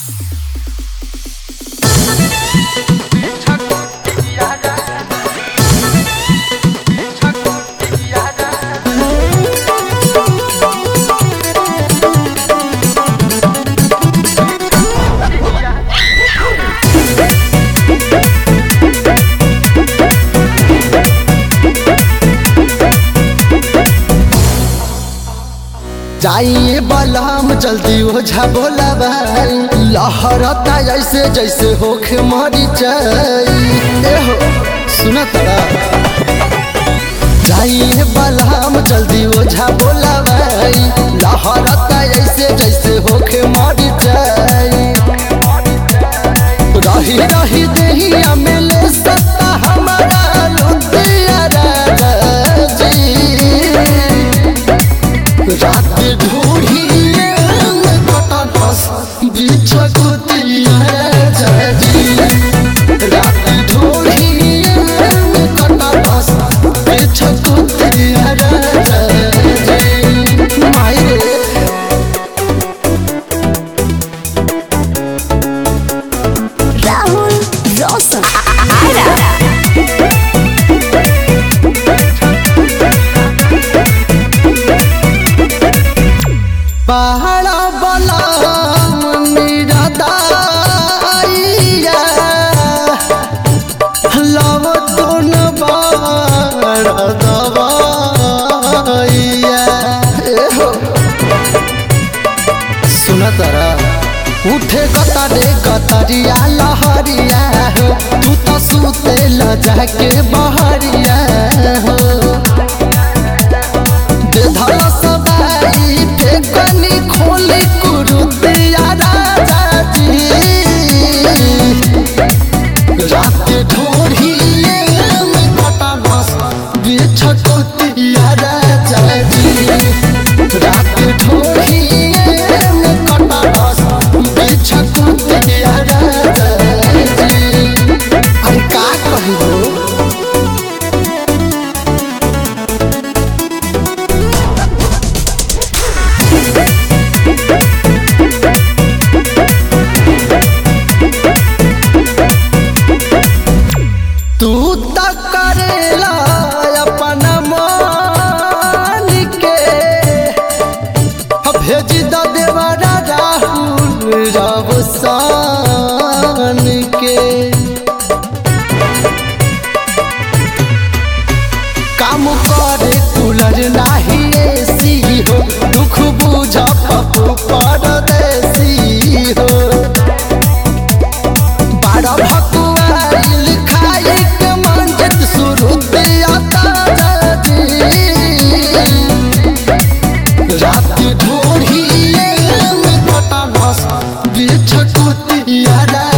जाइए बलम जल्दी ओझा बोला भाई, लहरता जैसे जैसे होखे मरी जाई हो सुना तरा। जाइए बलम जल्दी ओझा बोला भाई, लहरता जैसे जैसे होखे मरी जाई। रही रही देहिया में ले सत्ता हमारा लुटिया राजा जी। रात ढूढ़िए में कटा बस बिछकुतिया राजा जी। रात ढूढ़िए में कटा बस बिछकुतिया राजा जी। मायरे राहुल रोशन पहाड़ा बला मेरा दाइया, लव तुन बाड़ दवाइया सुना तारा। उठे गतारे गतरिया लहरिया हो, तू तो सुते ल जाके बहरिया हो। धल सबाई फेकनी खोली कुरुतिया राजा जी। रात ढोढ़िए में कटा बस बिछकुतिया राजा जी। रात ढोढ़िए में कटा बस बिछकुतिया राजा जी। अरे का कहिबो तू तक करेला अपना मान के, भेज द देवरा राहुल रवसान के। काम करे कूलर नाही एसी हो, दुख बुझ पप्पू परदेसी हो। बारह भकुआइल खाई के मंजत सुरुतिया तारा जी। रात ढूढ़िए में कटा बस बिछकुतिया